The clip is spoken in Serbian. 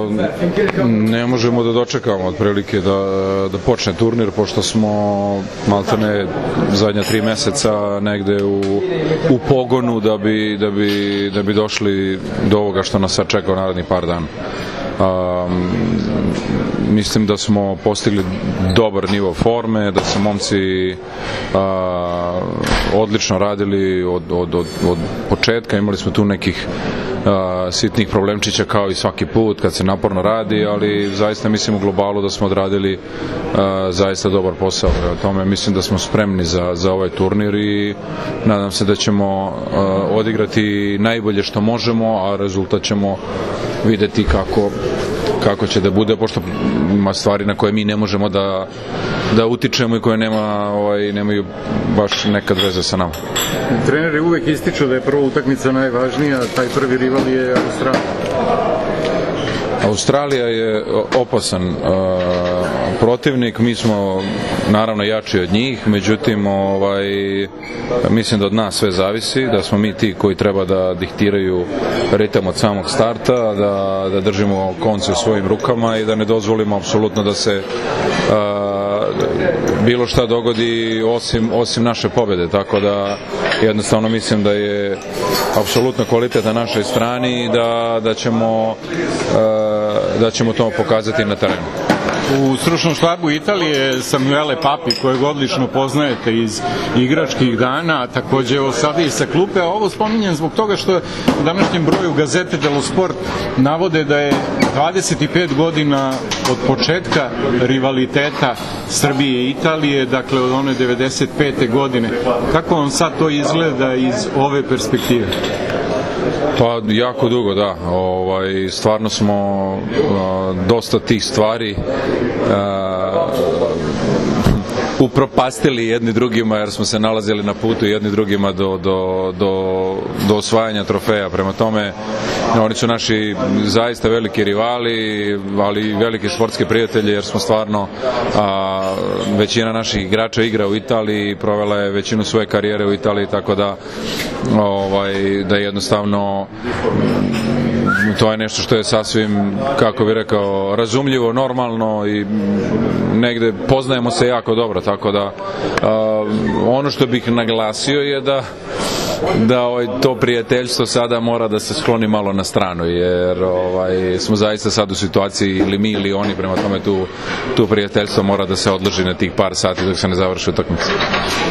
ne možemo da dočekamo otprilike da počne turnir, pošto smo maltene zadnja 3 meseca negde u pogonu da bi došli do ovoga što nas sad čeka u narednih par dana. Mislim da smo postigli dobar nivo forme, da su momci odlično radili od početka. Imali smo tu nekih sitnih problemčića kao i svaki put kad se naporno radi, ali zaista mislim u globalu da smo odradili zaista dobar posao. Tome mislim da smo spremni za ovaj turnir i nadam se da ćemo odigrati najbolje što možemo, a rezultat ćemo videti kako će da bude, pošto ima stvari na koje mi ne možemo da utičemo i koje nemaju baš nekad veze sa nama. Treneri uvek ističu da je prva utakmica najvažnija, taj prvi rival je Australija. Australija je opasan protivnik, mi smo naravno jači od njih, međutim mislim da od nas sve zavisi, da smo mi ti koji treba da diktiraju ritam od samog starta, da držimo konce u svojim rukama i da ne dozvolimo apsolutno da se bilo šta dogodi osim naše pobjede, tako da jednostavno mislim da je apsolutno kvalitet na našoj strani i da ćemo to pokazati na terenu. U stručnom štabu Italije Samuele Papi, kojeg odlično poznajete iz igračkih dana, takođe sada i sa klupe, a ovo spominjem zbog toga što u današnjem broju Gazete dello Sport navode da je 25 godina od početka rivaliteta Srbije i Italije, dakle od one 95. godine. Kako vam sad to izgleda iz ove perspektive? Pa jako dugo, da. Stvarno smo dosta tih stvari upropastili jedni drugima, jer smo se nalazili na putu jedni drugima do osvajanja trofeja. Prema tome, oni su naši zaista veliki rivali, ali i veliki sportski prijatelji, jer smo stvarno većina naših igrača igra u Italiji, provela je većinu svoje karijere u Italiji, tako da jednostavno to je nešto što je sasvim, kako bih rekao, razumljivo, normalno i negde poznajemo se jako dobro, tako da ono što bih naglasio je da to prijateljstvo sada mora da se skloni malo na stranu, jer smo zaista sad u situaciji ili mi ili oni, prema tome tu prijateljstvo mora da se odloži na tih par sati dok se ne završi utakmica.